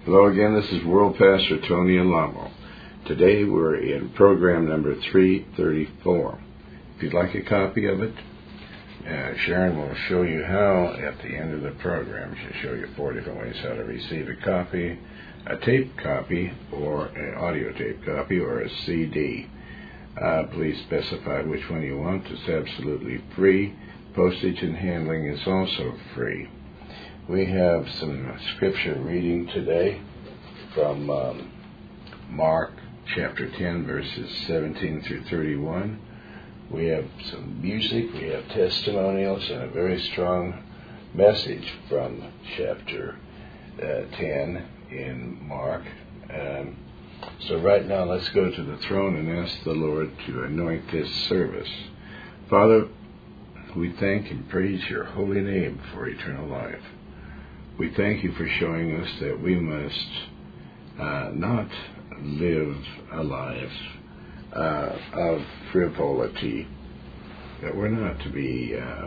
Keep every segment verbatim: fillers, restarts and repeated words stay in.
Hello again, this is World Pastor Tony Alamo. Today we're in program number three thirty-four. If you'd like a copy of it, uh, Sharon will show you how at the end of the program. She'll show you four different ways how to receive a copy, a tape copy, or an audio tape copy, or a C D. Uh, please specify which one you want. It's absolutely free. Postage and handling is also free. We have some scripture reading today from um, Mark chapter ten, verses seventeen through thirty-one. We have some music, we have testimonials, and a very strong message from chapter uh, ten in Mark. Um, so right now, let's go to the throne and ask the Lord to anoint this service. Father, we thank and praise your holy name for eternal life. We thank you for showing us that we must uh, not live a life uh, of frivolity, that we're not to be uh,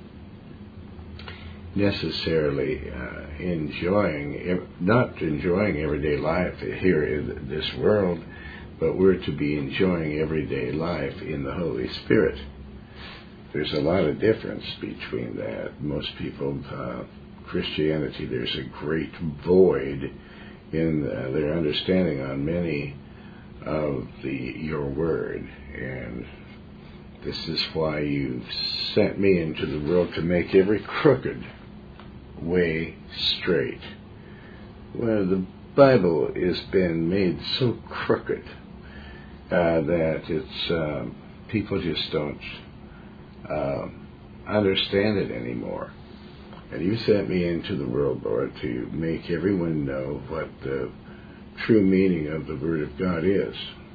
necessarily uh, enjoying, not enjoying everyday life here in this world, but we're to be enjoying everyday life in the Holy Spirit. There's a lot of difference between that. Most people, uh, Christianity, there's a great void in uh, their understanding on many of the your word, and this is why you've sent me into the world, to make every crooked way straight. Well, the Bible has been made so crooked uh, that it's uh, people just don't uh, understand it anymore. And you sent me into the world, Lord, to make everyone know what the true meaning of the Word of God is.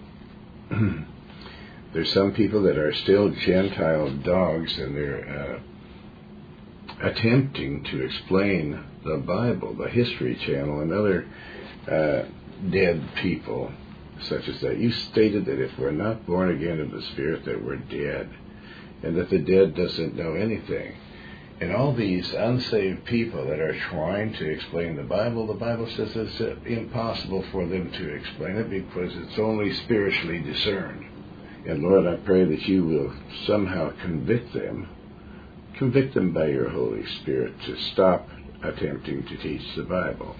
There's some people that are still Gentile dogs, and they're uh, attempting to explain the Bible, the History Channel, and other uh, dead people such as that. You stated that if we're not born again of the Spirit, that we're dead, and that the dead doesn't know anything. And all these unsaved people that are trying to explain the Bible, the Bible says it's impossible for them to explain it because it's only spiritually discerned. And Lord, I pray that you will somehow convict them, convict them by your Holy Spirit to stop attempting to teach the Bible.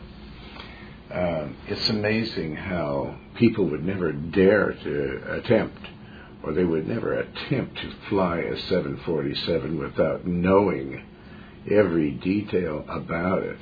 Um, it's amazing how people would never dare to attempt, or they would never attempt to fly a seven forty-seven without knowing every detail about it,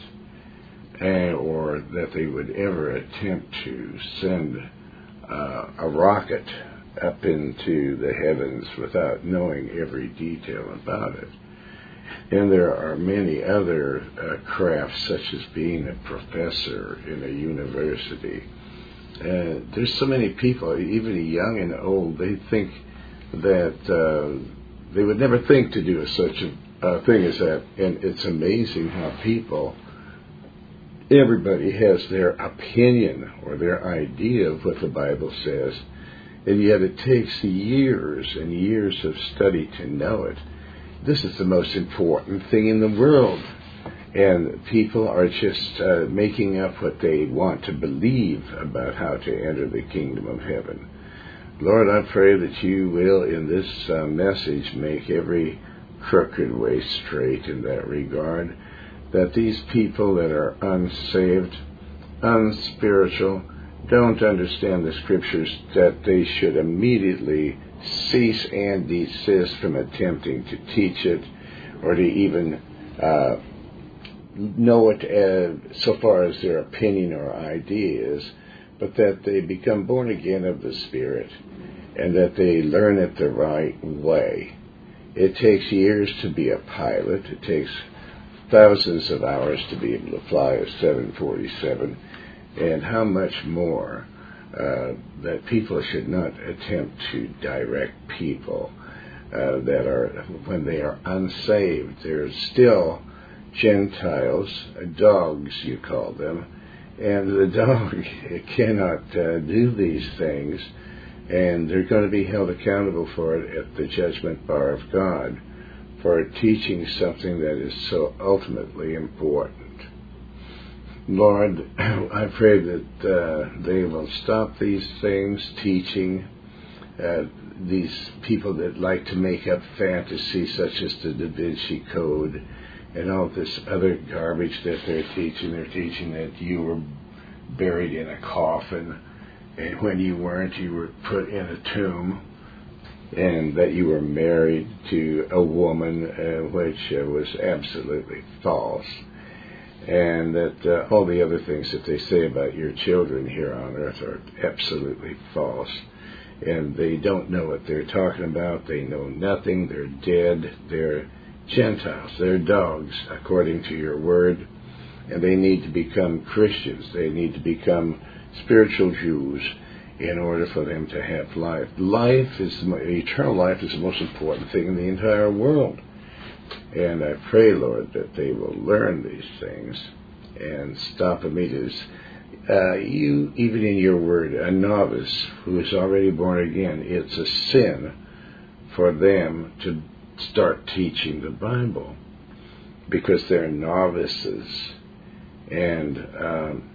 and, or that they would ever attempt to send uh, a rocket up into the heavens without knowing every detail about it. And there are many other uh, crafts, such as being a professor in a university. Uh, there's so many people, even young and old, they think that uh, they would never think to do such a uh, thing as that. And it's amazing how people, everybody has their opinion or their idea of what the Bible says, and yet it takes years and years of study to know it. This is the most important thing in the world. And people are just uh, making up what they want to believe about how to enter the kingdom of heaven. Lord, I pray that you will, in this uh, message, make every crooked way straight in that regard, that these people that are unsaved, unspiritual, don't understand the Scriptures, that they should immediately cease and desist from attempting to teach it or to even uh, know it as, so far as their opinion or idea is, but that they become born again of the Spirit and that they learn it the right way. It takes years to be a pilot. It takes thousands of hours to be able to fly a seven forty-seven, and how much more uh, that people should not attempt to direct people uh, that are, when they are unsaved, they're still Gentiles, dogs you call them, and the dog cannot uh, do these things, and they're going to be held accountable for it at the judgment bar of God for teaching something that is so ultimately important. Lord, I pray that uh, they will stop these things, teaching uh, these people that like to make up fantasy, such as the Da Vinci Code and all this other garbage that they're teaching. They're teaching that you were buried in a coffin, and when you weren't, you were put in a tomb, and that you were married to a woman, uh, which uh, was absolutely false. And that uh, all the other things that they say about your children here on earth are absolutely false. And they don't know what they're talking about. They know nothing. They're dead. They're Gentiles. They're dogs, according to your word. And they need to become Christians. They need to become spiritual Jews in order for them to have life. Life is, eternal life is the most important thing in the entire world. And I pray, Lord, that they will learn these things and stop immediately. Uh, you, even in your word, a novice who is already born again, it's a sin for them to start teaching the Bible because they're novices. And um,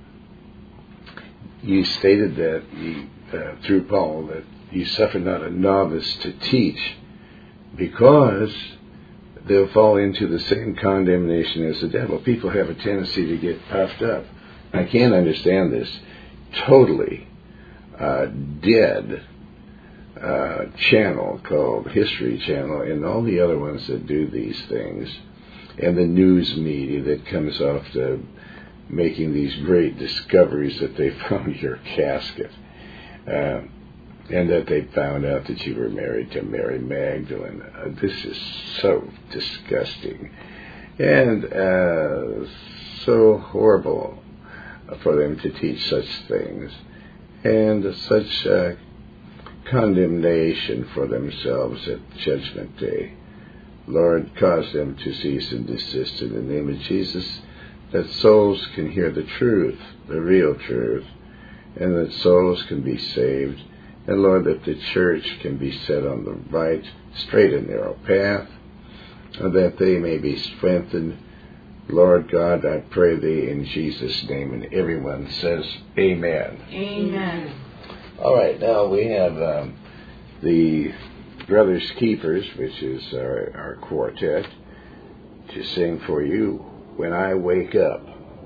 you stated that you, uh, through Paul, that you suffer not a novice to teach, because they'll fall into the same condemnation as the devil. People have a tendency to get puffed up. I can't understand this totally uh, dead uh, channel called History Channel and all the other ones that do these things, and the news media that comes off the making these great discoveries that they found your casket, uh, and that they found out that you were married to Mary Magdalene. Uh, this is so disgusting and uh, so horrible for them to teach such things, and such uh, condemnation for themselves at Judgment Day. Lord, cause them to cease and desist in the name of Jesus, that souls can hear the truth, the real truth, and that souls can be saved. And Lord, that the church can be set on the right, straight and narrow path, and that they may be strengthened. Lord God, I pray thee in Jesus' name, and everyone says amen. Amen. All right, now we have um, the Brothers Keepers, which is our, our quartet, to sing for you, When I Wake Up.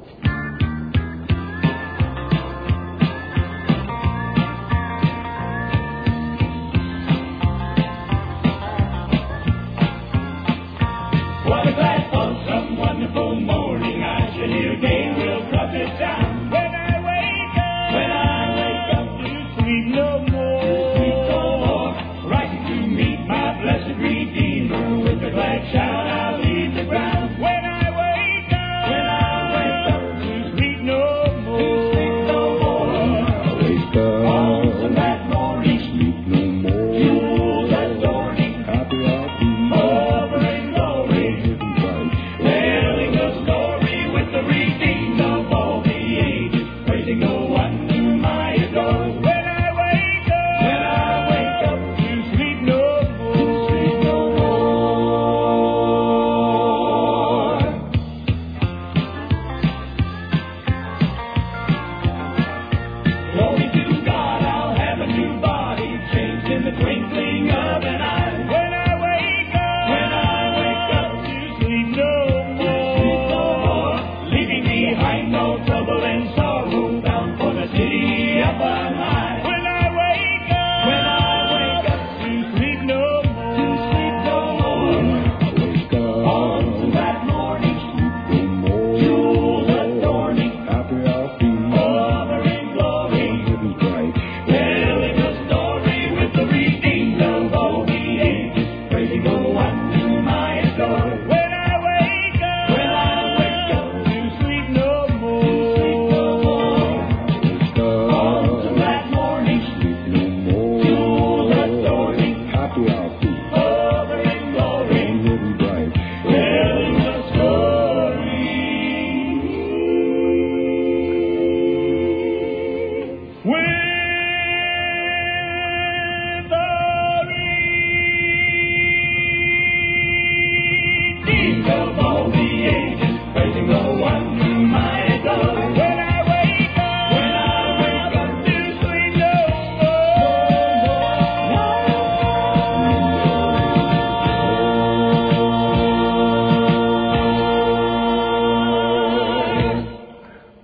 What a glad for some wonderful morning I shall hear Gabriel trumpet down. When I wake up, when I wake up to sleep no more, to sleep no more, rising to meet my blessed Redeemer, with a glad shout I'll leave the ground. When I wake up, when I wake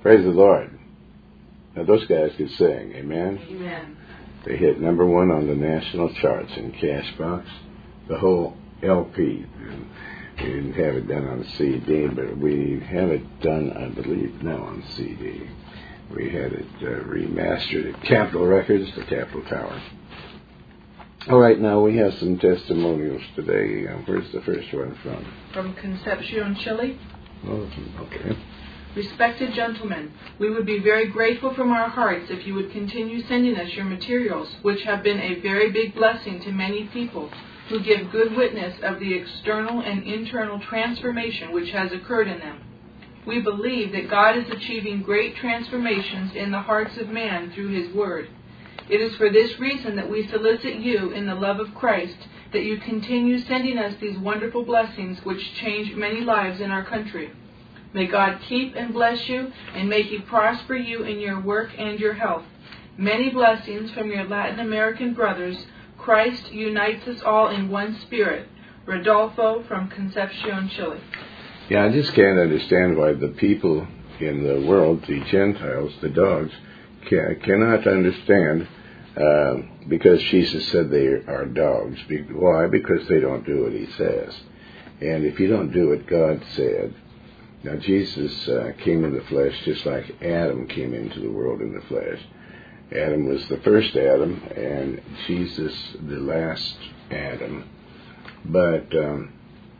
Praise the Lord. Now those guys could sing, amen? Amen. They hit number one on the national charts in Cashbox, the whole L P. And we didn't have it done on C D, but we have it done, I believe, now on C D. We had it uh, remastered at Capitol Records, the Capitol Tower. All right, now we have some testimonials today. Uh, where's the first one from? From Concepcion, Chile. Oh, okay. Respected gentlemen, we would be very grateful from our hearts if you would continue sending us your materials, which have been a very big blessing to many people who give good witness of the external and internal transformation which has occurred in them. We believe that God is achieving great transformations in the hearts of man through His Word. It is for this reason that we solicit you in the love of Christ that you continue sending us these wonderful blessings which change many lives in our country. May God keep and bless you and may He prosper you in your work and your health. Many blessings from your Latin American brothers. Christ unites us all in one spirit. Rodolfo from Concepcion, Chile. Yeah, I just can't understand why the people in the world, the Gentiles, the dogs, can, cannot understand, uh, because Jesus said they are dogs. Why? Because they don't do what He says. And if you don't do what God said, now, Jesus uh, came in the flesh just like Adam came into the world in the flesh. Adam was the first Adam, and Jesus the last Adam. But um,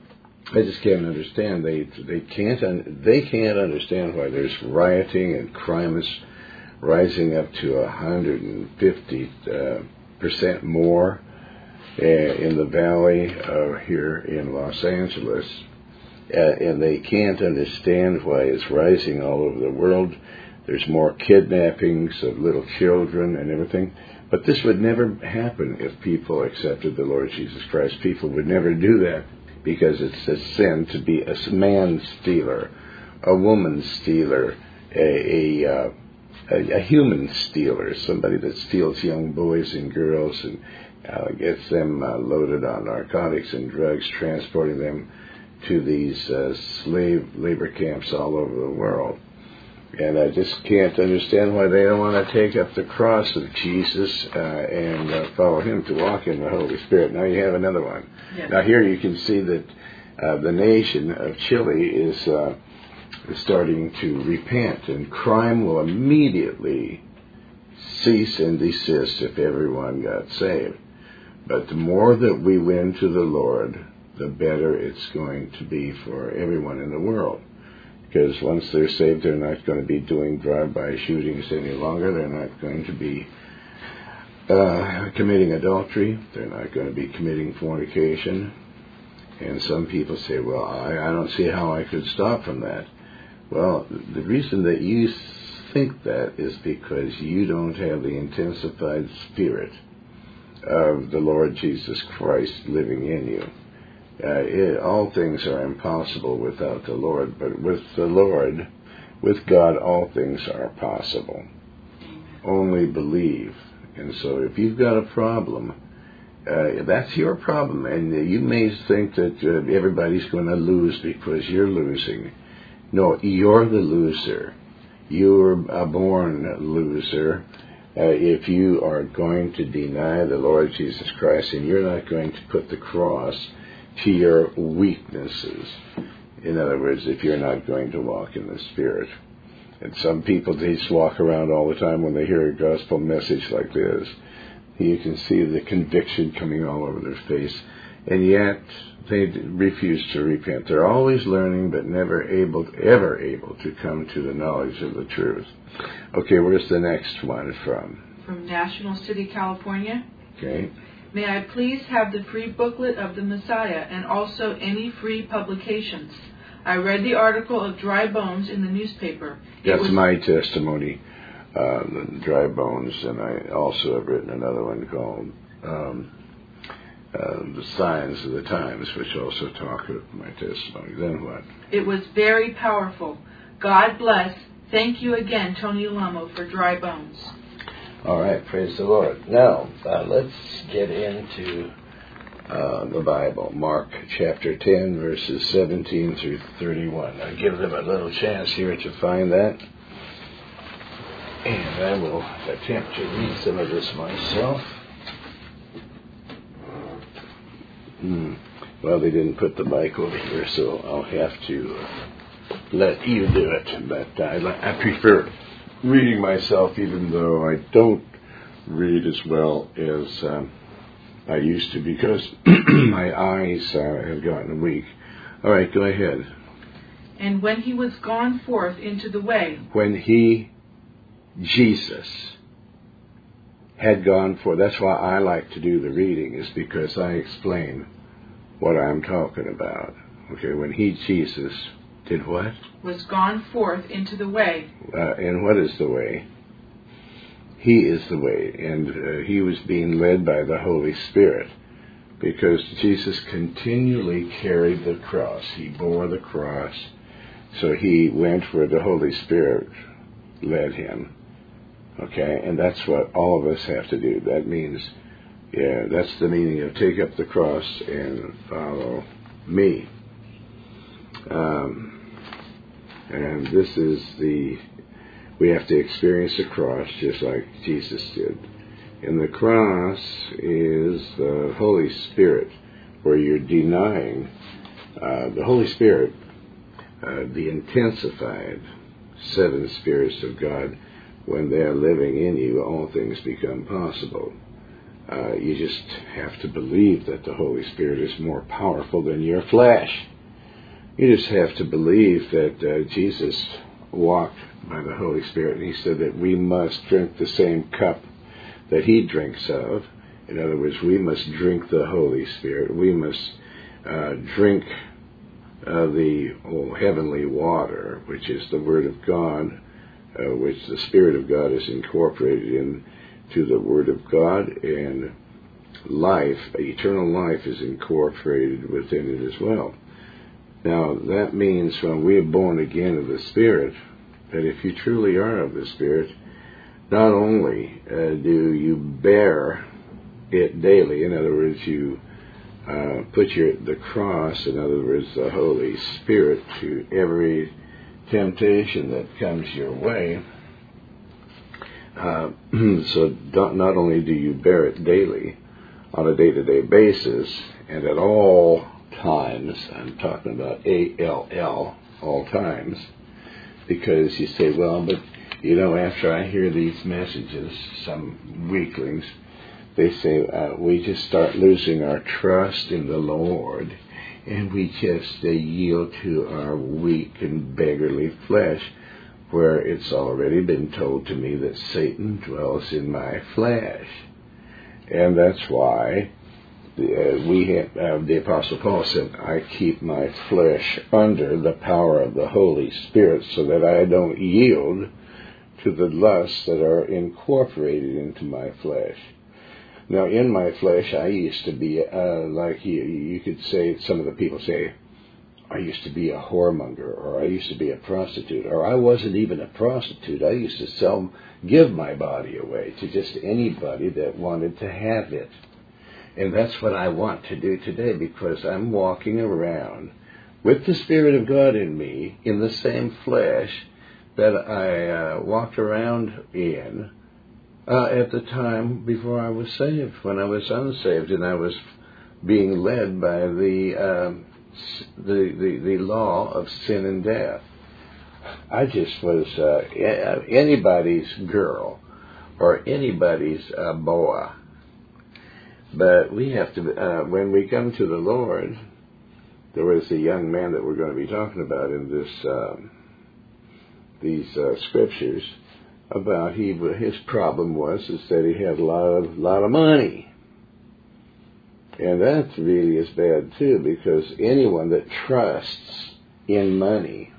I just can't understand. They they can't un- they can't understand why there's rioting and crime is rising up to a hundred and fifty uh, percent more uh, in the valley uh, here in Los Angeles. Uh, and they can't understand why it's rising all over the world. There's more kidnappings of little children and everything. But this would never happen if people accepted the Lord Jesus Christ. People would never do that because it's a sin to be a man stealer, a woman stealer, a, a, uh, a, a human stealer, somebody that steals young boys and girls and uh, gets them uh, loaded on narcotics and drugs, transporting them to these uh, slave labor camps all over the world. And I just can't understand why they don't want to take up the cross of Jesus uh, and uh, follow Him to walk in the Holy Spirit. Now you have another one. Yes. Now here you can see that uh, the nation of Chile is, uh, is starting to repent, and crime will immediately cease and desist if everyone got saved. But the more that we win to the Lord, the better it's going to be for everyone in the world. Because once they're saved, they're not going to be doing drive-by shootings any longer. They're not going to be uh, committing adultery. They're not going to be committing fornication. And some people say, well, I, I don't see how I could stop from that. Well, the reason that you think that is because you don't have the intensified spirit of the Lord Jesus Christ living in you. Uh, it, all things are impossible without the Lord, but with the Lord, with God, all things are possible. Only believe. And so if you've got a problem, uh, that's your problem. And you may think that uh, everybody's going to lose because you're losing. No, you're the loser. You're a born loser. Uh, if you are going to deny the Lord Jesus Christ and you're not going to put the cross to your weaknesses. In other words, if you're not going to walk in the Spirit. And some people, they just walk around all the time when they hear a gospel message like this. You can see the conviction coming all over their face. And yet, they refuse to repent. They're always learning, but never able, ever able to come to the knowledge of the truth. Okay, where's the next one from? From National City, California. Okay. May I please have the free booklet of the Messiah and also any free publications? I read the article of dry bones in the newspaper. It That's was... my testimony, uh, the dry bones, and I also have written another one called um, uh, The Signs of the Times, which also talk of my testimony. Then what? It was very powerful. God bless. Thank you again, Tony Alamo, for dry bones. All right, praise the Lord. Now, uh, let's get into uh, the Bible. Mark chapter ten, verses seventeen through thirty-one. I'll give them a little chance here to find that. And I will attempt to read some of this myself. Hmm. Well, they didn't put the mic over here, so I'll have to uh, let you do it. But I, I prefer reading myself, even though I don't read as well as um, I used to, because my eyes uh, have gotten weak. All right, go ahead. And when he was gone forth into the way. When he, Jesus, had gone forth. That's why I like to do the reading, is because I explain what I'm talking about. Okay, when he, Jesus, did what? Was gone forth into the way. Uh, and what is the way? He is the way. And uh, he was being led by the Holy Spirit, because Jesus continually carried the cross. He bore the cross. So he went where the Holy Spirit led him. Okay, and that's what all of us have to do. That means, yeah, that's the meaning of take up the cross and follow me. Um, and this is the, we have to experience the cross just like Jesus did. And the cross is the Holy Spirit, where you're denying uh, the Holy Spirit, uh, the intensified seven spirits of God. When they're living in you, all things become possible. Uh, you just have to believe that the Holy Spirit is more powerful than your flesh. You just have to believe that uh, Jesus walked by the Holy Spirit, and he said that we must drink the same cup that he drinks of. In other words, we must drink the Holy Spirit. We must uh, drink uh, the oh, heavenly water, which is the Word of God, Uh, which the Spirit of God is incorporated into the Word of God, and life, eternal life, is incorporated within it as well. Now, that means when we are born again of the Spirit, that if you truly are of the Spirit, not only uh, do you bear it daily, in other words, you uh, put your the cross, in other words, the Holy Spirit, to every temptation that comes your way. Uh, so not only do you bear it daily, on a day-to-day basis, and at all times, I'm talking about A L L, all times, because you say, well, but, you know, after I hear these messages, some weaklings, they say, uh, we just start losing our trust in the Lord, and we just uh, yield to our weak and beggarly flesh, where it's already been told to me that Satan dwells in my flesh. And that's why the, uh, we have, uh, the Apostle Paul said, I keep my flesh under the power of the Holy Spirit so that I don't yield to the lusts that are incorporated into my flesh. Now, in my flesh, I used to be, uh, like you, you could say, some of the people say, I used to be a whoremonger, or I used to be a prostitute, or I wasn't even a prostitute. I used to sell, give my body away to just anybody that wanted to have it. And that's what I want to do today, because I'm walking around with the Spirit of God in me, in the same flesh that I uh, walked around in, Uh, at the time before I was saved, when I was unsaved, and I was being led by the, um, the the the law of sin and death. I just was uh, anybody's girl or anybody's uh, boa. But we have to, uh, when we come to the Lord, there was a young man that we're going to be talking about in this um, these uh, scriptures. About he, his problem was is that he had a lot of lot of money, and that really is bad too, because anyone that trusts in money,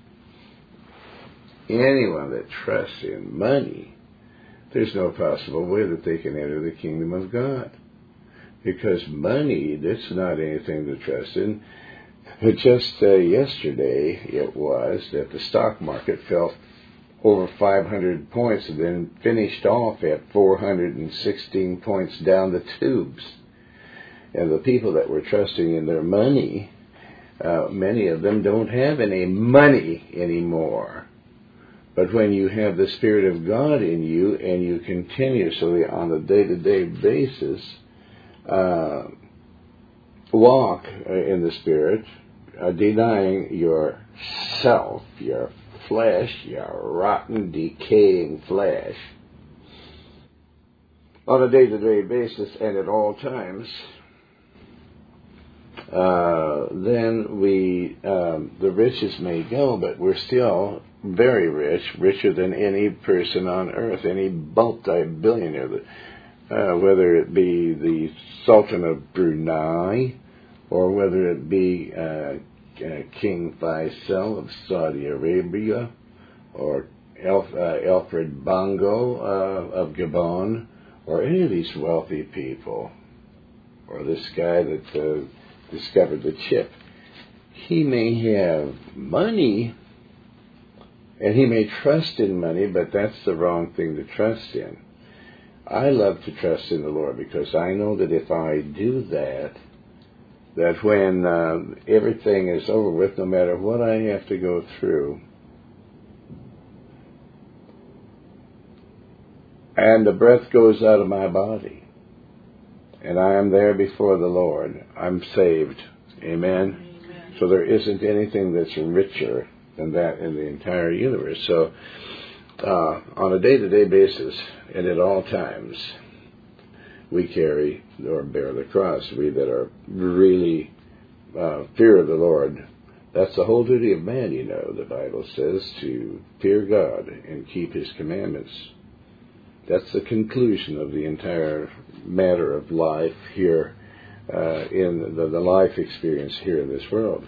anyone that trusts in money, there's no possible way that they can enter the kingdom of God, because money, that's not anything to trust in. Just uh, yesterday, it was that the stock market fell over five hundred points and then finished off at four hundred sixteen points down the tubes. And the people that were trusting in their money, uh, many of them don't have any money anymore. But when you have the Spirit of God in you and you continuously on a day-to-day basis uh, walk in the Spirit, uh, denying yourself, your flesh, your rotten, decaying flesh, on a day-to-day basis and at all times, uh, then we, um, the riches may go, but we're still very rich, richer than any person on earth, any multi-billionaire, uh, whether it be the Sultan of Brunei, or whether it be uh, uh, King Faisal of Saudi Arabia, or Alf, uh, Alfred Bongo uh, of Gabon, or any of these wealthy people, or this guy that uh, discovered the chip. He may have money, and he may trust in money, but that's the wrong thing to trust in. I love to trust in the Lord because I know that if I do that, that when uh, everything is over with, no matter what I have to go through, and the breath goes out of my body, and I am there before the Lord, I'm saved. Amen? Amen. So there isn't anything that's richer than that in the entire universe. So uh, on a day-to-day basis and at all times, we carry or bear the cross. We that are really uh, fear of the Lord. That's the whole duty of man, you know, the Bible says, to fear God and keep His commandments. That's the conclusion of the entire matter of life here uh, in the, the life experience here in this world.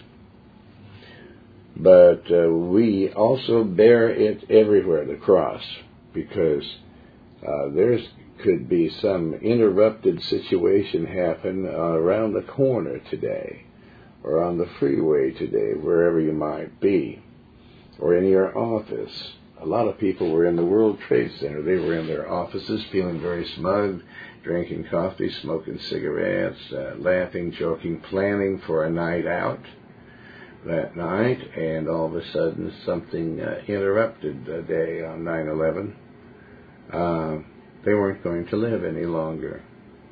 But uh, we also bear it everywhere, the cross, because uh, there's could be some interrupted situation happen uh, around the corner today, or on the freeway today, wherever you might be, or in your office. A lot of people were in the World Trade Center. They were in their offices feeling very smug, drinking coffee, smoking cigarettes, uh, laughing, joking, planning for a night out that night, and all of a sudden something uh, interrupted the day on nine eleven. Uh, they weren't going to live any longer.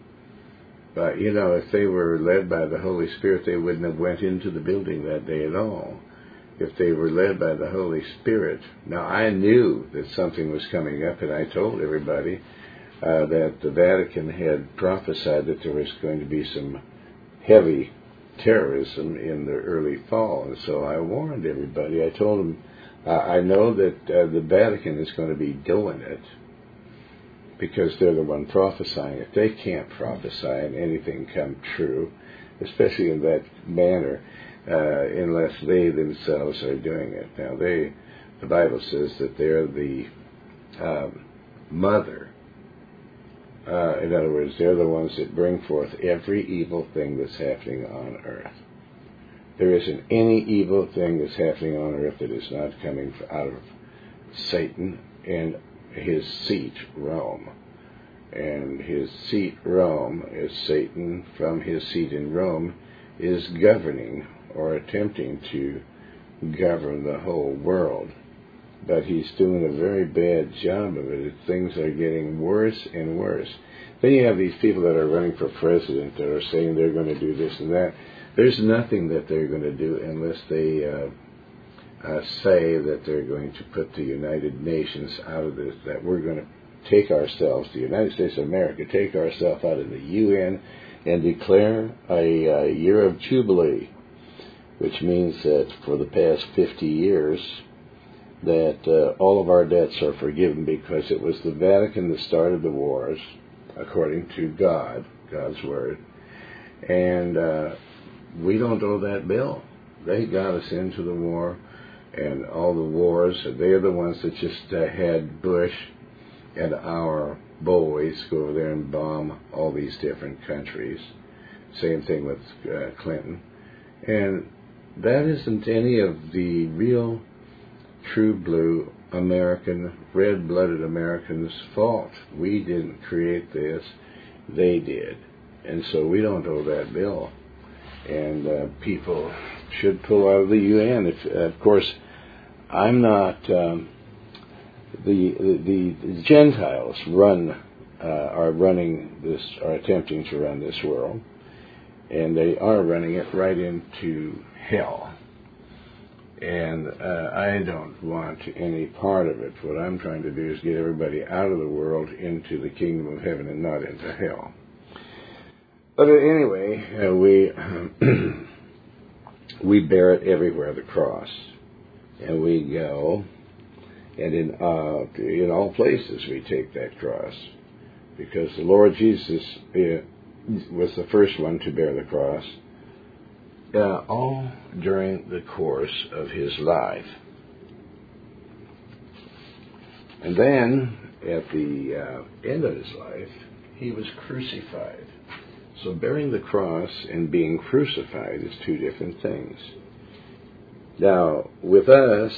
But, you know, if they were led by the Holy Spirit, they wouldn't have went into the building that day at all. If they were led by the Holy Spirit. Now, I knew that something was coming up, and I told everybody uh, that the Vatican had prophesied that there was going to be some heavy terrorism in the early fall. And so I warned everybody. I told them, uh, I know that uh, the Vatican is going to be doing it because they're the one prophesying it. They can't prophesy and anything come true, especially in that manner, Uh, unless they themselves are doing it. Now, they, the Bible says that they're the um, mother. Uh, in other words, they're the ones that bring forth every evil thing that's happening on earth. There isn't any evil thing that's happening on earth that is not coming out of Satan and his seat, Rome. And his seat, Rome, is Satan from his seat in Rome, is governing or attempting to govern the whole world. But he's doing a very bad job of it. Things are getting worse and worse. Then you have these people that are running for president that are saying they're going to do this and that. There's nothing that they're going to do unless they uh, uh, say that they're going to put the United Nations out of this, that we're going to take ourselves, the United States of America, take ourselves out of the U N and declare a, a year of Jubilee, which means that for the past fifty years that uh, all of our debts are forgiven because it was the Vatican that started the wars, according to God, God's Word. And uh, we don't owe that bill. They got us into the war, and all the wars, they're the ones that just uh, had Bush and our boys go over there and bomb all these different countries. Same thing with uh, Clinton. And that isn't any of the real, true blue American, red-blooded Americans' fault. We didn't create this. They did. And so we don't owe that bill. And uh, people should pull out of the U N. If, uh, of course, I'm not um, the, the, the Gentiles run, uh, are running this, are attempting to run this world, and they are running it right into hell. And uh, I don't want any part of it. What I'm trying to do is get everybody out of the world into the kingdom of heaven and not into hell. But anyway, uh, we we bear it everywhere, the cross, and we go, and in uh, in all places we take that cross, because the Lord Jesus uh, was the first one to bear the cross. Uh, all during the course of his life. And then, at the uh, end of his life, he was crucified. So bearing the cross and being crucified is two different things. Now, with us,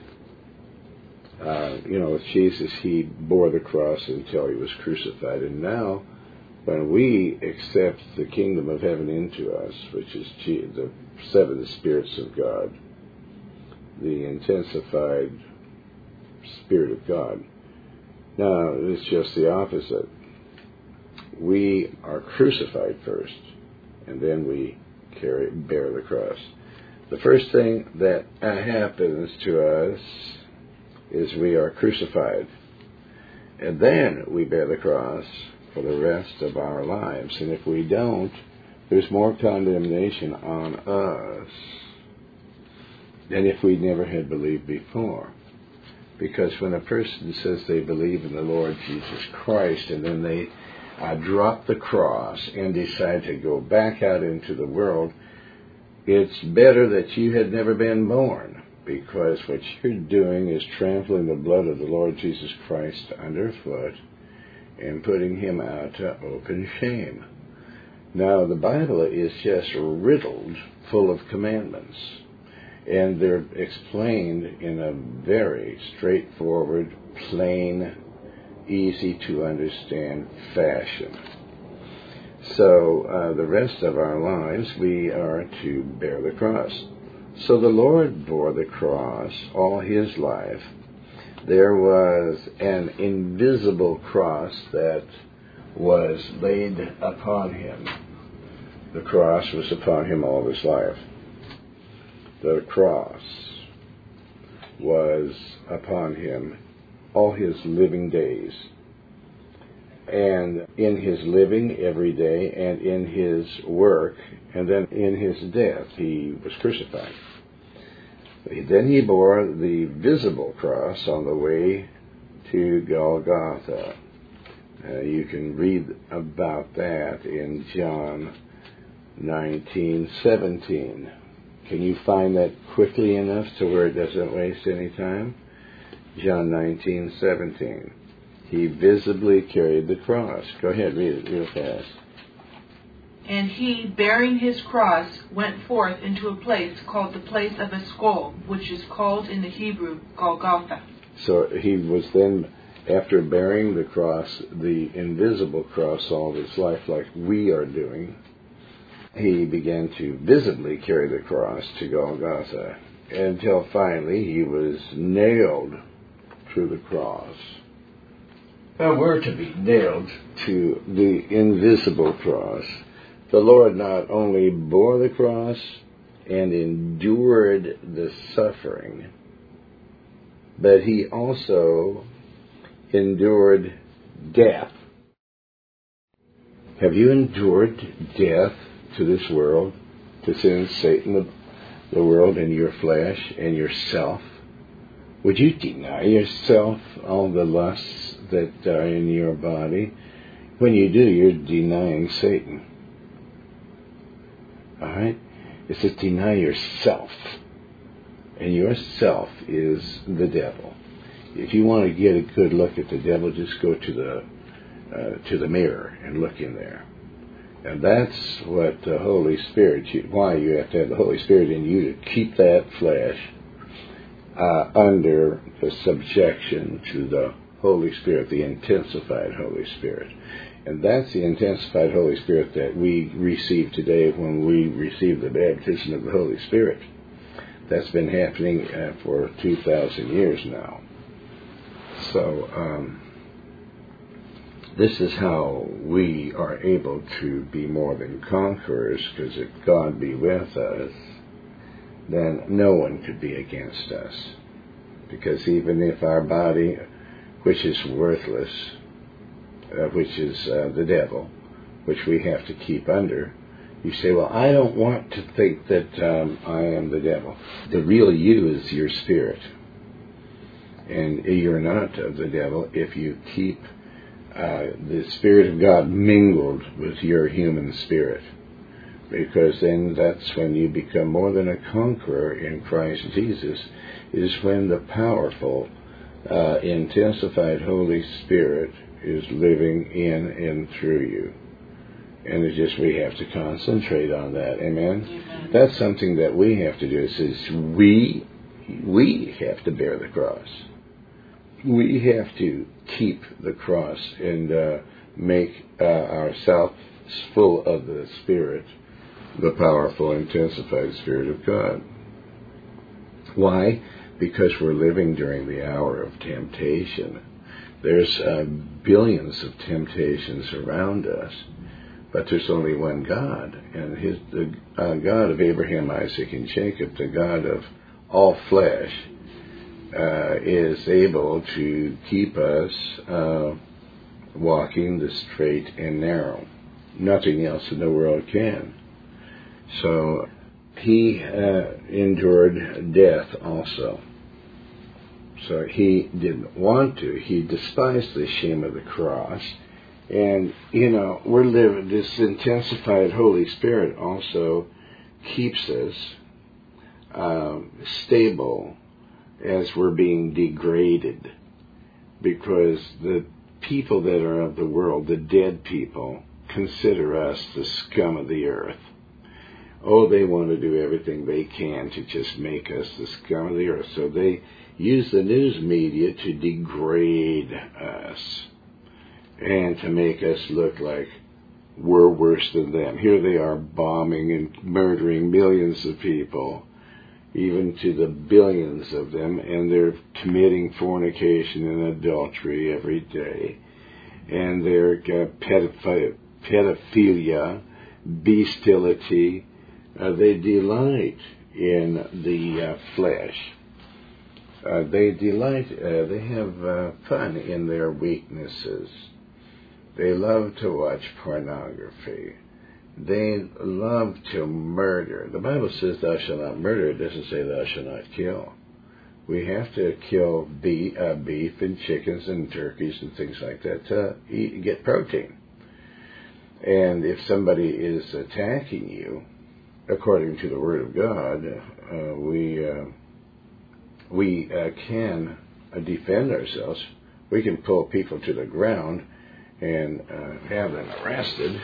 uh, you know, with Jesus, he bore the cross until he was crucified. And now, when we accept the kingdom of heaven into us, which is the seven spirits of God, the intensified Spirit of God, now it's just the opposite. We are crucified first, and then we carry, bear the cross. The first thing that happens to us is we are crucified, and then we bear the cross for the rest of our lives. And if we don't, there's more condemnation on us than if we never had believed before. Because when a person says they believe in the Lord Jesus Christ and then they uh, drop the cross and decide to go back out into the world, it's better that you had never been born, because what you're doing is trampling the blood of the Lord Jesus Christ underfoot and putting him out to open shame. Now, the Bible is just riddled full of commandments, and they're explained in a very straightforward, plain, easy-to-understand fashion. So, uh, the rest of our lives, we are to bear the cross. So the Lord bore the cross all his life. There was an invisible cross that was laid upon him. The cross was upon him all his life. The cross was upon him all his living days. And in his living every day, and in his work, and then in his death, he was crucified. Then he bore the visible cross on the way to Golgotha. Uh, you can read about that in John nineteen seventeen. Can you find that quickly enough to where it doesn't waste any time? John nineteen seventeen. He visibly carried the cross. Go ahead, read it real fast. And he, bearing his cross, went forth into a place called the place of a skull, which is called in the Hebrew Golgotha. So he was then, after bearing the cross, the invisible cross all his life, like we are doing, he began to visibly carry the cross to Golgotha, until finally he was nailed to the cross. Now we're to be nailed to the invisible cross. The Lord not only bore the cross and endured the suffering, but he also endured death. Have you endured death to this world, to sin, Satan, the, the world, and your flesh and yourself? Would you deny yourself all the lusts that are in your body? When you do, you're denying Satan. All right? It says deny yourself. And yourself is the devil. If you want to get a good look at the devil, just go to the uh, to the mirror and look in there. And that's what the Holy Spirit, why you have to have the Holy Spirit in you, to keep that flesh uh, under the subjection to the Holy Spirit, the intensified Holy Spirit. And that's the intensified Holy Spirit that we receive today when we receive the baptism of the Holy Spirit. That's been happening uh, for two thousand years now. So um, this is how we are able to be more than conquerors, because if God be with us, then no one could be against us. Because even if our body, which is worthless, uh, which is uh, the devil, which we have to keep under, you say, well, I don't want to think that um, I am the devil. The real you is your spirit. And you're not of the devil if you keep uh, the Spirit of God mingled with your human spirit. Because then that's when you become more than a conqueror in Christ Jesus, is when the powerful, uh, intensified Holy Spirit is living in and through you. And it's just we have to concentrate on that. Amen? Amen. That's something that we have to do. It says we, we have to bear the cross. We have to keep the cross and uh, make uh, ourselves full of the Spirit, the powerful, intensified Spirit of God. Why? Because we're living during the hour of temptation. There's uh, billions of temptations around us, but there's only one God, and His the uh, God of Abraham, Isaac, and Jacob, the God of all flesh, uh, is able to keep us uh, walking the straight and narrow. Nothing else in the world can. So He uh, endured death also. So He didn't want to. He despised the shame of the cross. And, you know, we're living, this intensified Holy Spirit also keeps us um, stable as we're being degraded. Because the people that are of the world, the dead people, consider us the scum of the earth. Oh, they want to do everything they can to just make us the scum of the earth. So they use the news media to degrade us and to make us look like we're worse than them. Here they are bombing and murdering millions of people, even to the billions of them, and they're committing fornication and adultery every day. And they're uh, pedoph- pedophilia, bestiality. Uh, they delight in the uh, flesh. Uh, they delight, uh, they have uh, fun in their weaknesses. They love to watch pornography. They love to murder. The Bible says thou shalt not murder. It doesn't say thou shalt not kill. We have to kill beef, uh, beef and chickens and turkeys and things like that to eat, get protein. And if somebody is attacking you, according to the Word of God, uh, we uh, we uh, can uh, defend ourselves. We can pull people to the ground and uh, have them arrested.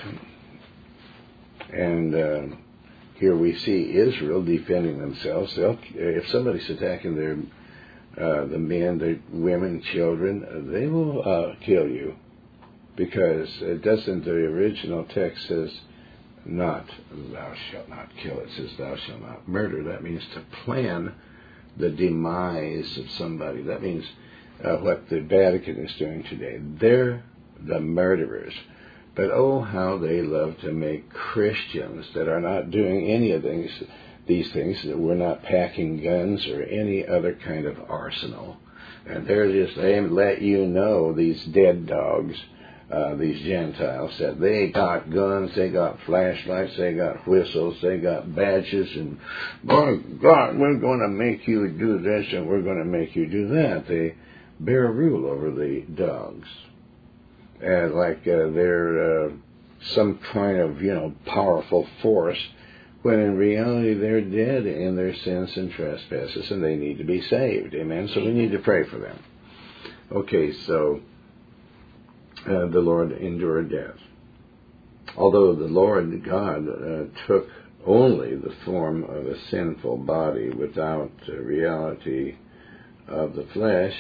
And uh, here we see Israel defending themselves. They'll, if somebody's attacking their uh, the men, the women, children, they will uh, kill you, because it doesn't. The original text says, "Not thou shalt not kill." It says, "Thou shalt not murder." That means to plan the demise of somebody. That means uh, what the Vatican is doing today. They're the murderers. But oh, how they love to make Christians that are not doing any of things, these things, that we're not packing guns or any other kind of arsenal. And they're just, they let you know, these dead dogs, uh, these Gentiles, that they got guns, they got flashlights, they got whistles, they got badges, and, oh God, we're going to make you do this and we're going to make you do that. They bear rule over the dogs. Uh, like uh, they're uh, some kind of, you know, powerful force, when in reality they're dead in their sins and trespasses, and they need to be saved. Amen? So we need to pray for them. Okay, so uh, the Lord endured death. Although the Lord God uh, took only the form of a sinful body without the reality of the flesh,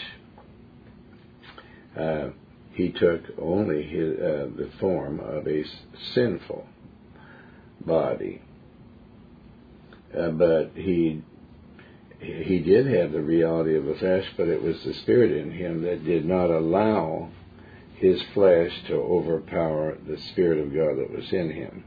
uh, He took only his, uh, the form of a sinful body. Uh, but he he did have the reality of the flesh, but it was the Spirit in him that did not allow his flesh to overpower the Spirit of God that was in him.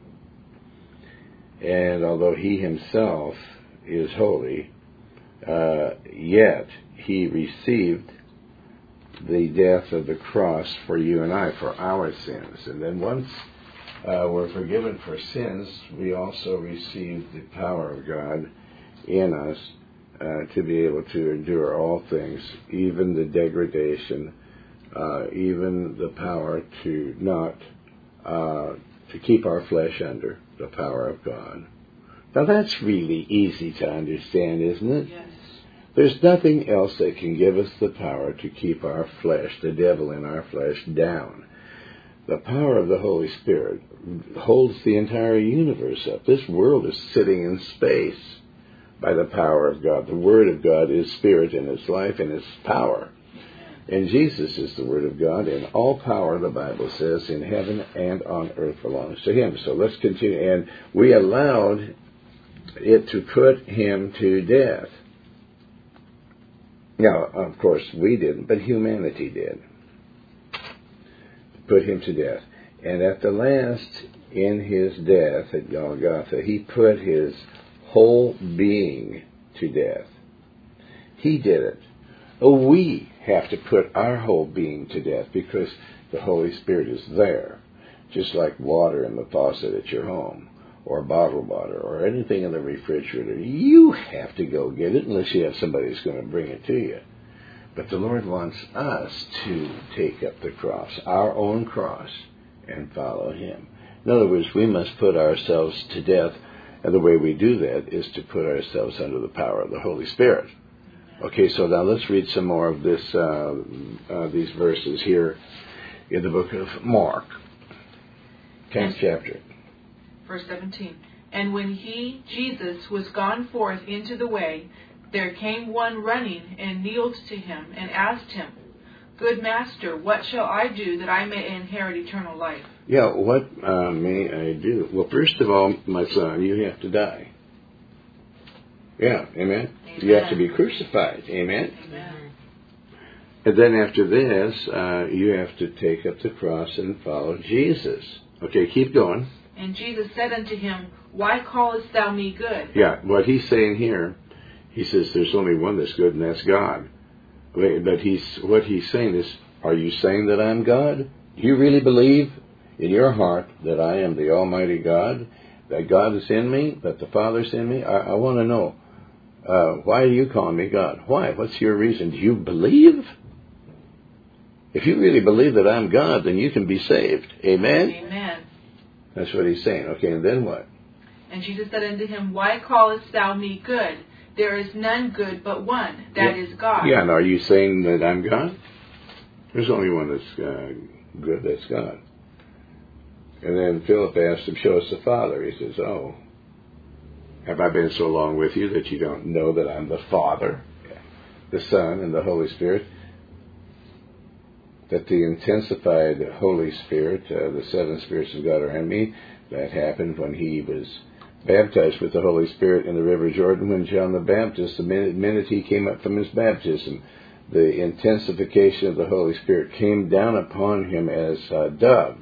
And although he himself is holy, uh, yet he received the death of the cross for you and I, for our sins. And then once uh, we're forgiven for sins, we also receive the power of God in us uh, to be able to endure all things, even the degradation, uh, even the power to not, uh, to keep our flesh under the power of God. Now that's really easy to understand, isn't it? Yes. There's nothing else that can give us the power to keep our flesh, the devil in our flesh, down. The power of the Holy Spirit holds the entire universe up. This world is sitting in space by the power of God. The Word of God is Spirit in its life and its power. And Jesus is the Word of God, and all power, the Bible says, in heaven and on earth belongs to Him. So let's continue. And we allowed it to put Him to death. Now, of course, we didn't, but humanity did. Put Him to death. And at the last, in His death at Golgotha, He put His whole being to death. He did it. Oh, we have to put our whole being to death because the Holy Spirit is there, just like water in the faucet at your home, or bottled water, or anything in the refrigerator. You have to go get it unless you have somebody who's going to bring it to you. But the Lord wants us to take up the cross, our own cross, and follow Him. In other words, we must put ourselves to death, and the way we do that is to put ourselves under the power of the Holy Spirit. Okay, so now let's read some more of this, uh, uh, these verses here in the book of Mark, tenth chapter. Verse seventeen. And when he, Jesus, was gone forth into the way, there came one running and kneeled to him and asked him, Good Master, what shall I do that I may inherit eternal life? Yeah, what uh, may I do? Well, first of all, my son, you have to die. Yeah, amen? Amen. You have to be crucified, amen? Amen. And then after this, uh, you have to take up the cross and follow Jesus. Okay, keep going. And Jesus said unto him, Why callest thou me good? Yeah, what he's saying here, he says there's only one that's good, and that's God. But he's what he's saying is, are you saying that I'm God? Do you really believe in your heart that I am the Almighty God, that God is in me, that the Father's in me? I, I want to know, uh, why do you call me God? Why? What's your reason? Do you believe? If you really believe that I'm God, then you can be saved. Amen? Amen. That's what he's saying. Okay, and then what? And Jesus said unto him, Why callest thou me good? There is none good but one, that yeah. is God. Yeah, and are you saying that I'm God? There's only one that's uh, good, that's God. And then Philip asked him, Show us the Father. He says, Oh, have I been so long with you that you don't know that I'm the Father, the Son, and the Holy Spirit? That the intensified Holy Spirit, uh, the seven spirits of God are in me. That happened when he was baptized with the Holy Spirit in the River Jordan, when John the Baptist, the minute, minute he came up from his baptism, the intensification of the Holy Spirit came down upon him as a dove,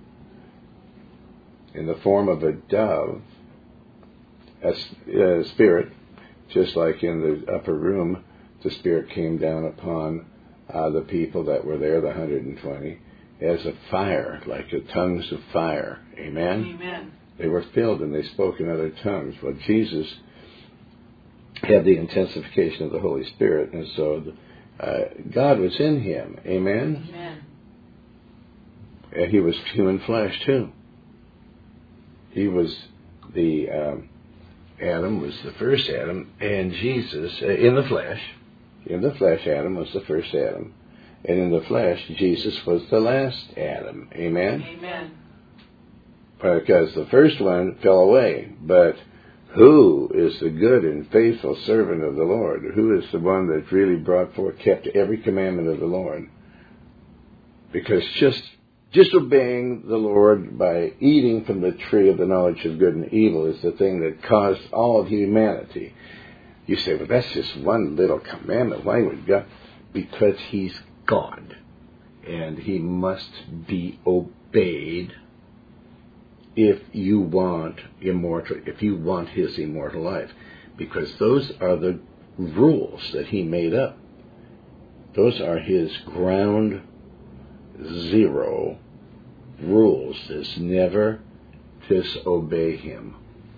in the form of a dove, a, a spirit, just like in the upper room, the Spirit came down upon uh, the people that were there, the one hundred twenty, as a fire, like the tongues of fire. Amen? Amen. They were filled and they spoke in other tongues. Well, Jesus had the intensification of the Holy Spirit, and so uh, God was in him. Amen? Amen. And he was human flesh too. He was the um, Adam was the first Adam, and Jesus uh, in the flesh. In the flesh, Adam was the first Adam, and in the flesh, Jesus was the last Adam. Amen. Amen. Because the first one fell away, but who is the good and faithful servant of the Lord? Who is the one that really brought forth, kept every commandment of the Lord? Because just disobeying the Lord by eating from the tree of the knowledge of good and evil is the thing that caused all of humanity You say, well, that's just one little commandment. Why would God? Because he's God, and he must be obeyed if you want immortal, if you want his immortal life, because those are the rules that he made up. Those are his ground zero rules. Is never disobey him.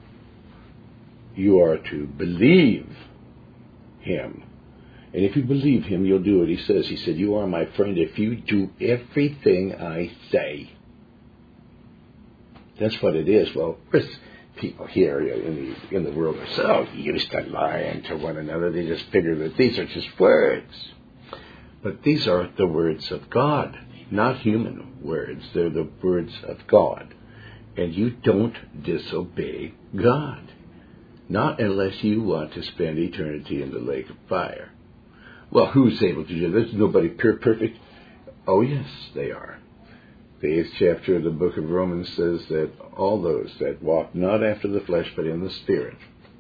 You are to believe him. And if you believe him, you'll do what he says. He said, you are my friend if you do everything I say. That's what it is. Well, there's people here in the, in the world are so used to lying to one another, they just figure that these are just words. But these are the words of God, not human words. They're the words of God. And you don't disobey God. Not unless you want to spend eternity in the lake of fire. Well, who's able to do this? Nobody pure perfect? Oh, yes, they are. The eighth chapter of the book of Romans says that all those that walk not after the flesh but in the Spirit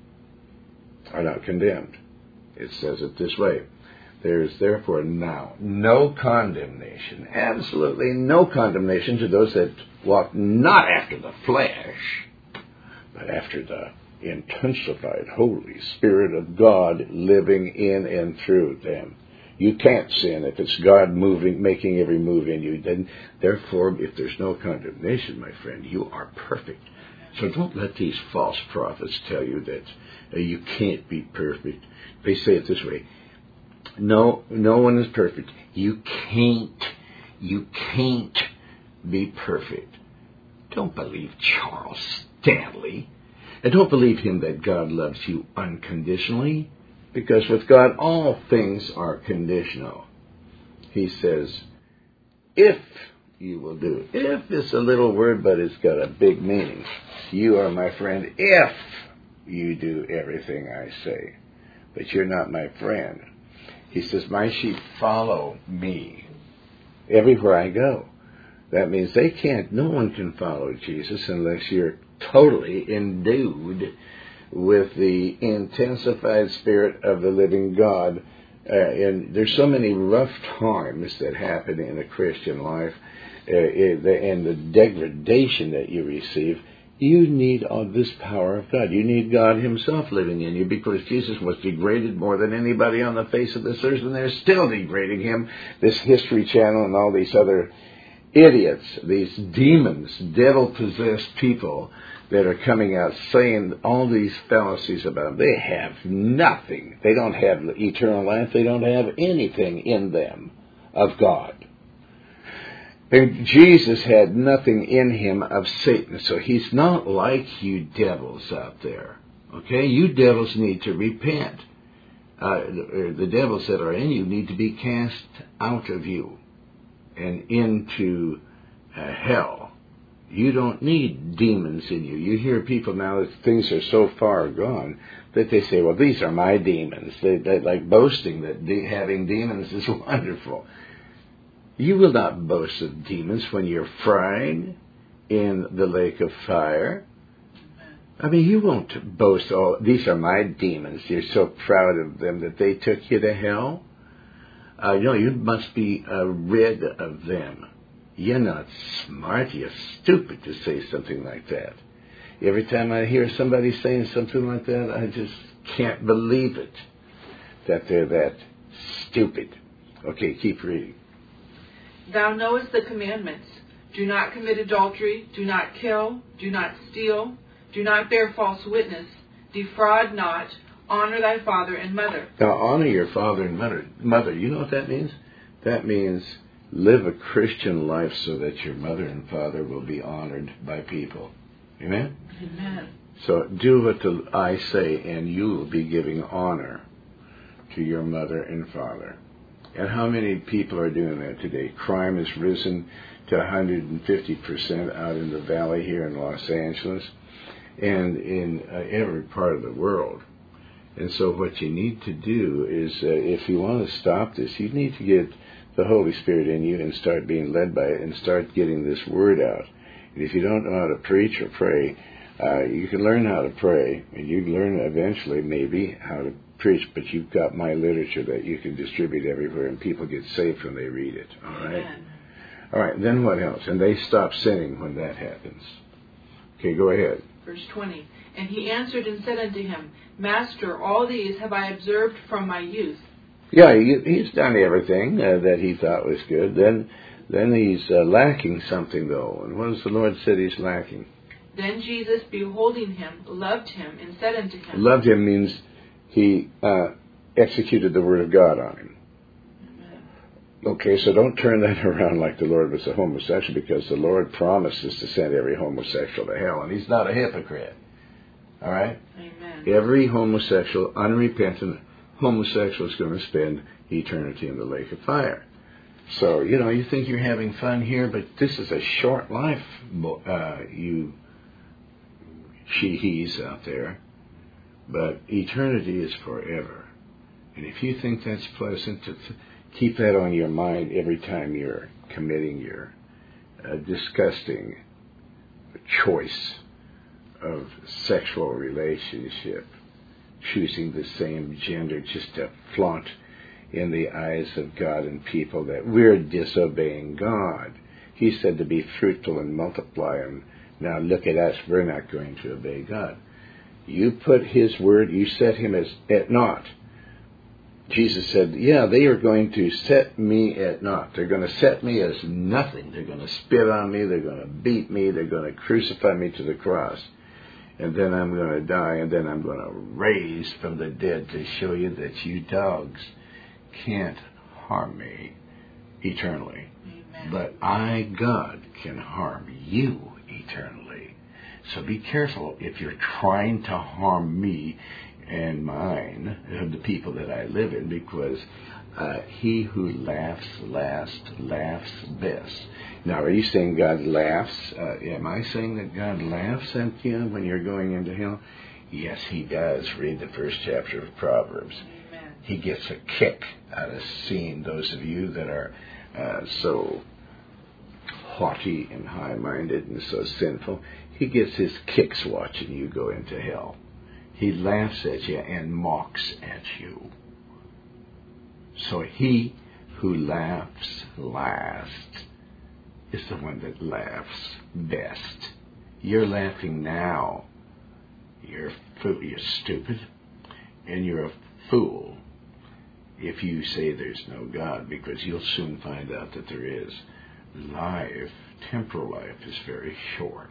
are not condemned. It says it this way. There is therefore now no condemnation, absolutely no condemnation to those that walk not after the flesh, but after the intensified Holy Spirit of God living in and through them. You can't sin if it's God moving, making every move in you. Then, therefore, if there's no condemnation, my friend, you are perfect. So don't let these false prophets tell you that uh, you can't be perfect. They say it this way. No, no one is perfect. You can't, you can't be perfect. Don't believe Charles Stanley. And don't believe him that God loves you unconditionally. Because with God, all things are conditional. He says, if you will do. If is a little word, but it's got a big meaning. You are my friend if you do everything I say. But you're not my friend. He says, my sheep follow me everywhere I go. That means they can't, no one can follow Jesus unless you're totally endued with the intensified Spirit of the living God. Uh, and there's so many rough times that happen in a Christian life, uh, and the degradation that you receive. You need all this power of God. You need God himself living in you, because Jesus was degraded more than anybody on the face of this earth, and they're still degrading him. This History Channel and all these other idiots, these demons, devil-possessed people that are coming out saying all these fallacies about them. They have nothing. They don't have eternal life. They don't have anything in them of God. And Jesus had nothing in him of Satan, so he's not like you devils out there. Okay? You devils need to repent. Uh, the, the devils that are in you need to be cast out of you and into uh, hell. You don't need demons in you. You hear people now that things are so far gone that they say, well, these are my demons. They, they like boasting that de- having demons is wonderful. You will not boast of demons when you're frying in the lake of fire. I mean, you won't boast, oh, these are my demons. You're so proud of them that they took you to hell. Uh, you know, you must be uh, rid of them. You're not smart. You're stupid to say something like that. Every time I hear somebody saying something like that, I just can't believe it, that they're that stupid. Okay, keep reading. Thou knowest the commandments. Do not commit adultery. Do not kill. Do not steal. Do not bear false witness. Defraud not. Honor thy father and mother. Now, honor your father and mother. Mother, you know what that means? That means live a Christian life so that your mother and father will be honored by people. Amen? Amen. So do what the, I say, and you will be giving honor to your mother and father. And how many people are doing that today? Crime has risen to one hundred fifty percent out in the valley here in Los Angeles and in uh, every part of the world. And so what you need to do is, uh, if you want to stop this, you need to get the Holy Spirit in you and start being led by it and start getting this word out. And if you don't know how to preach or pray, uh, you can learn how to pray, and you can learn eventually maybe how to preach, but you've got my literature that you can distribute everywhere, and people get saved when they read it. All right? Amen. All right, then what else? And they stop sinning when that happens. Okay, go ahead. Verse twenty. And he answered and said unto him, Master, all these have I observed from my youth. Yeah, he, he's done everything uh, that he thought was good. Then then he's uh, lacking something, though. And what does the Lord said he's lacking? Then Jesus, beholding him, loved him, and said unto him... Loved him means he uh, executed the word of God on him. Amen. Okay, so don't turn that around like the Lord was a homosexual, because the Lord promises to send every homosexual to hell, and he's not a hypocrite. All right? Amen. Every homosexual, unrepentant homosexual is going to spend eternity in the lake of fire. So, you know, you think you're having fun here, but this is a short life, uh, you she-he's out there. But eternity is forever. And if you think that's pleasant, to th- keep that on your mind every time you're committing your uh, disgusting choice of sexual relationship, choosing the same gender just to flaunt in the eyes of God and people that we're disobeying God. He said to be fruitful and multiply, and now look at us, we're not going to obey God. You put His word, you set Him as at naught. Jesus said, yeah, they are going to set me at naught. They're going to set me as nothing. They're going to spit on me, they're going to beat me, they're going to crucify me to the cross. And then I'm going to die, and then I'm going to raise from the dead to show you that you dogs can't harm me eternally. Amen. But I, God, can harm you eternally. So be careful if you're trying to harm me and mine, the people that I live in, because uh, he who laughs last laughs best. Now, are you saying God laughs? Uh, am I saying that God laughs at you when you're going into hell? Yes, He does. Read the first chapter of Proverbs. Amen. He gets a kick out of seeing those of you that are uh, so haughty and high-minded and so sinful. He gets his kicks watching you go into hell. He laughs at you and mocks at you. So he who laughs last is the one that laughs best. You're laughing now. You're, fo- you're stupid, and you're a fool if you say there's no God, because you'll soon find out that there is. Life, temporal life, is very short,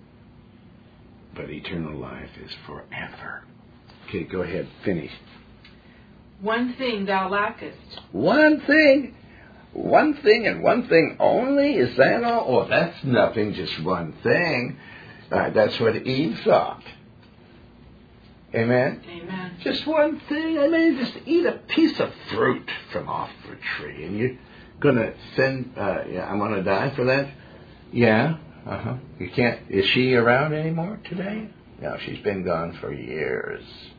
but eternal life is forever. Okay, go ahead, finish. One thing thou lackest. One thing? One thing and one thing only? Is that all? Oh, that's nothing, just one thing. Uh, that's what Eve thought. Amen? Amen. Just one thing. I mean, just eat a piece of fruit from off the tree, and you're going to send, uh, yeah, I'm going to die for that? Yeah. Uh-huh. You can't, is she around anymore today? No, she's been gone for years.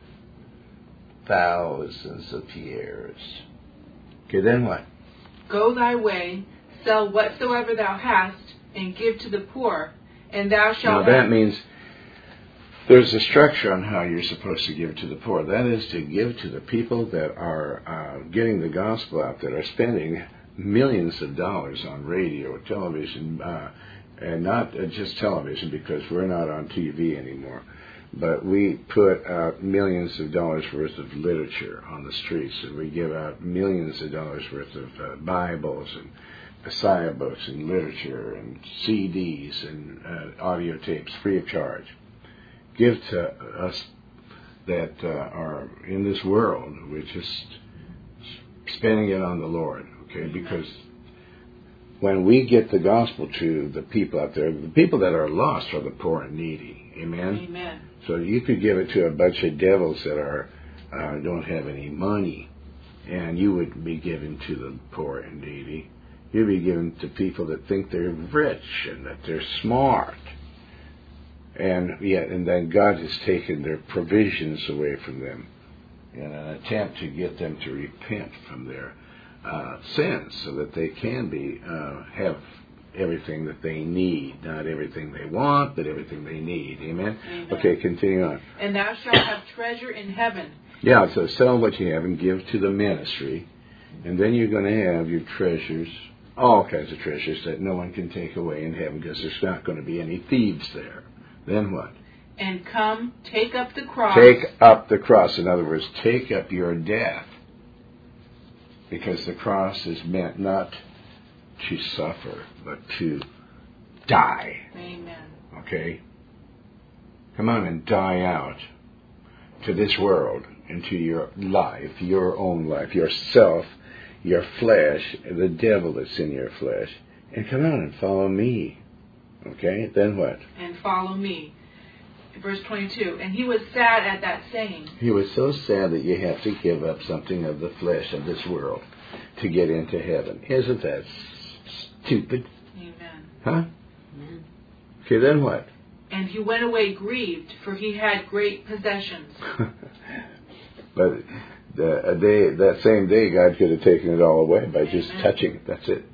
Thousands of years. Okay, then what? Go thy way, sell whatsoever thou hast, and give to the poor, and thou shalt... Now that means there's a structure on how you're supposed to give to the poor. That is to give to the people that are uh, getting the gospel out, that are spending millions of dollars on radio, television, uh, and not uh, just television, because we're not on T V anymore. But we put out millions of dollars worth of literature on the streets, and we give out millions of dollars worth of uh, Bibles and Messiah books and literature and C Ds and uh, audio tapes free of charge. Give to us that uh, are in this world. We're just spending it on the Lord, okay? Because when we get the gospel to the people out there, the people that are lost are the poor and needy. Amen? Amen. So you could give it to a bunch of devils that are uh, don't have any money, and you would be given to the poor and needy. You'd be given to people that think they're rich and that they're smart. And yet, and then God has taken their provisions away from them in an attempt to get them to repent from their uh, sins, so that they can be uh, have everything that they need, not everything they want, but everything they need. Amen. Amen. Okay, continue on. And thou shalt have treasure in heaven. Yeah, so sell what you have and give to the ministry. And then you're going to have your treasures, all kinds of treasures that no one can take away in heaven because there's not going to be any thieves there. Then what? And come, take up the cross. Take up the cross. In other words, take up your death. Because the cross is meant not to suffer, but to die. Amen. Okay? Come on and die out to this world, into your life, your own life, yourself, your flesh, the devil that's in your flesh. And come on and follow me. Okay? Then what? And follow me. Verse twenty-two, and he was sad at that saying. He was so sad that you have to give up something of the flesh of this world to get into heaven. Isn't that stupid? Amen. Huh? Amen. Okay, then what? And he went away grieved, for he had great possessions. But the, a day, that same day, God could have taken it all away by just Amen. touching it. That's it.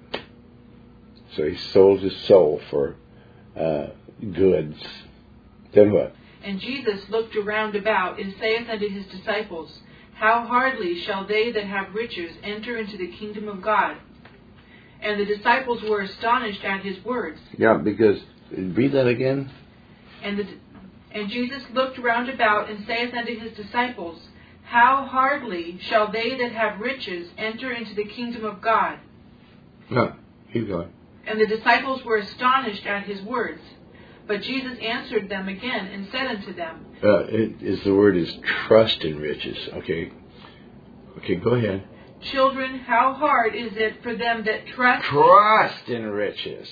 So he sold his soul for uh, goods. Then what? And Jesus looked around about, and saith unto his disciples, How hardly shall they that have riches enter into the kingdom of God? And the disciples were astonished at his words. Yeah, because, read that again. And, the, and Jesus looked round about, and saith unto his disciples, How hardly shall they that have riches enter into the kingdom of God? No, keep going. And the disciples were astonished at his words. But Jesus answered them again, and said unto them, Uh, it is the word is trust in riches. Okay. Okay, go ahead. Children, how hard is it for them that trust... Trust in riches.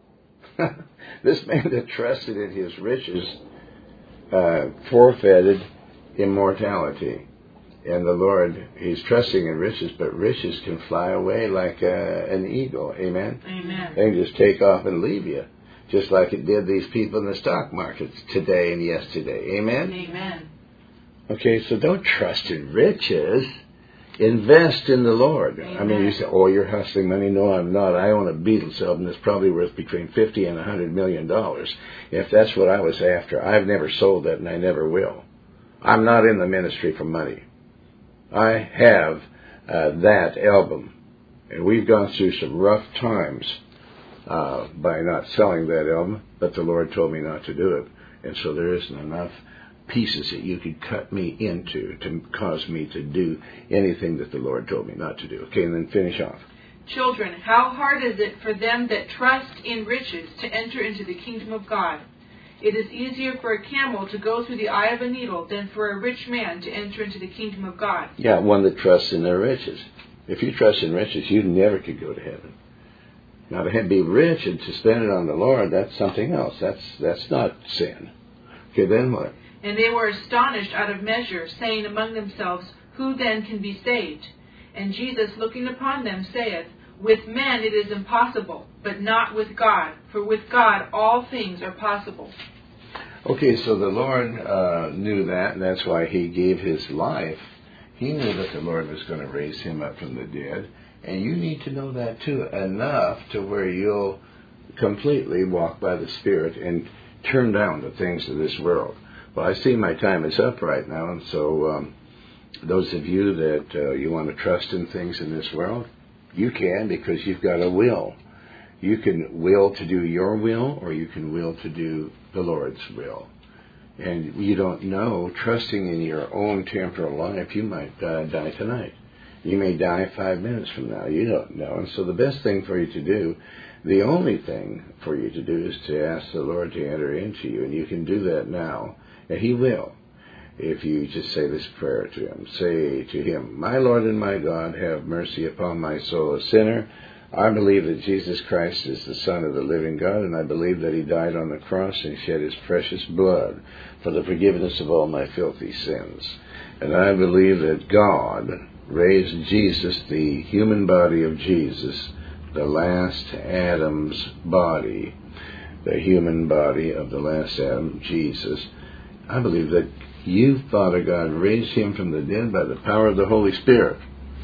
This man that trusted in his riches uh, forfeited immortality. And the Lord, he's trusting in riches, but riches can fly away like uh, an eagle. Amen? Amen. They can just take off and leave you. Just like it did these people in the stock markets today and yesterday. Amen? Amen. Okay, so don't trust in riches. Invest in the Lord. Amen. I mean, you say, oh, you're hustling money. No, I'm not. I own a Beatles album that's probably worth between fifty and one hundred million dollars. If that's what I was after, I've never sold that and I never will. I'm not in the ministry for money. I have uh, that album. And we've gone through some rough times uh, by not selling that album, but the Lord told me not to do it. And so there isn't enough pieces that you could cut me into to cause me to do anything that the Lord told me not to do. Okay, and then finish off. Children, how hard is it for them that trust in riches to enter into the kingdom of God? It is easier for a camel to go through the eye of a needle than for a rich man to enter into the kingdom of God. Yeah, one that trusts in their riches. If you trust in riches, you never could go to heaven. Now, to be rich and to spend it on the Lord, that's something else. That's that's not sin. Okay, then what? And they were astonished out of measure, saying among themselves, Who then can be saved? And Jesus, looking upon them, saith, With men it is impossible, but not with God. For with God all things are possible. Okay, so the Lord uh, knew that, and that's why He gave His life. He knew that the Lord was going to raise Him up from the dead. And you need to know that too, enough to where you'll completely walk by the Spirit and turn down the things of this world. Well, I see my time is up right now, and so um, those of you that uh, you want to trust in things in this world, you can, because you've got a will. You can will to do your will, or you can will to do the Lord's will. And you don't know, trusting in your own temporal life, you might uh, die tonight. You may die five minutes from now. You don't know. And so the best thing for you to do, the only thing for you to do, is to ask the Lord to enter into you. And you can do that now. And He will. If you just say this prayer to Him. Say to Him, My Lord and my God, have mercy upon my soul, a sinner. I believe that Jesus Christ is the Son of the living God, and I believe that He died on the cross and shed His precious blood for the forgiveness of all my filthy sins. And I believe that God raised Jesus, the human body of Jesus, the last Adam's body, the human body of the last Adam, Jesus. I believe that You, Father God, raised Him from the dead by the power of the Holy Spirit.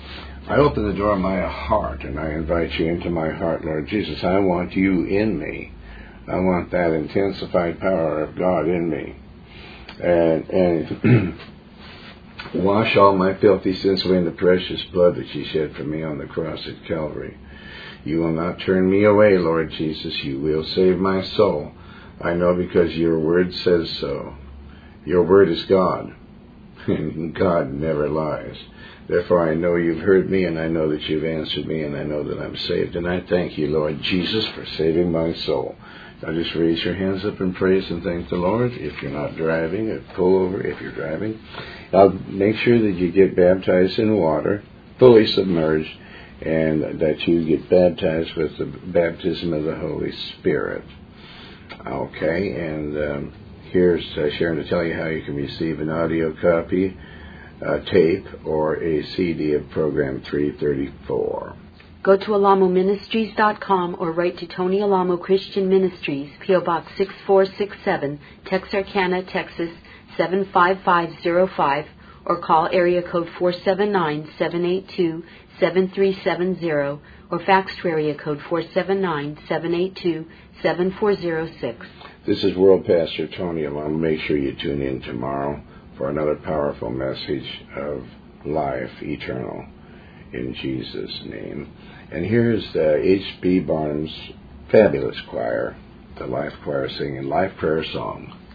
I open the door of my heart and I invite You into my heart, Lord Jesus. I want You in me. I want that intensified power of God in me. And, and Wash all my filthy sins away in the precious blood that you shed for me on the cross at Calvary. You will not turn me away, Lord Jesus. You will save my soul. I know because your word says so. Your word is God, and God never lies. Therefore, I know you've heard me, and I know that you've answered me, and I know that I'm saved. And I thank you, Lord Jesus, for saving my soul. Now just raise your hands up and praise and thank the Lord. If you're not driving, pull over if you're driving. I'll make sure that you get baptized in water, fully submerged, and that you get baptized with the baptism of the Holy Spirit. Okay, and um, here's uh, Sharon to tell you how you can receive an audio copy, a tape, or a C D of Program three thirty-four. Go to alamo ministries dot com or write to Tony Alamo Christian Ministries, P O Box six four six seven, Texarkana, Texas seven five five zero five, or call area code four seven nine, seven eight two, seven three seven zero, or fax to area code four seven nine, seven eight two, seven four zero six. This is World Pastor Tony Alamo. Make sure you tune in tomorrow for another powerful message of life eternal in Jesus' name. And here's uh, H B Barnum's fabulous choir, the Life Choir, singing Life Prayer Song.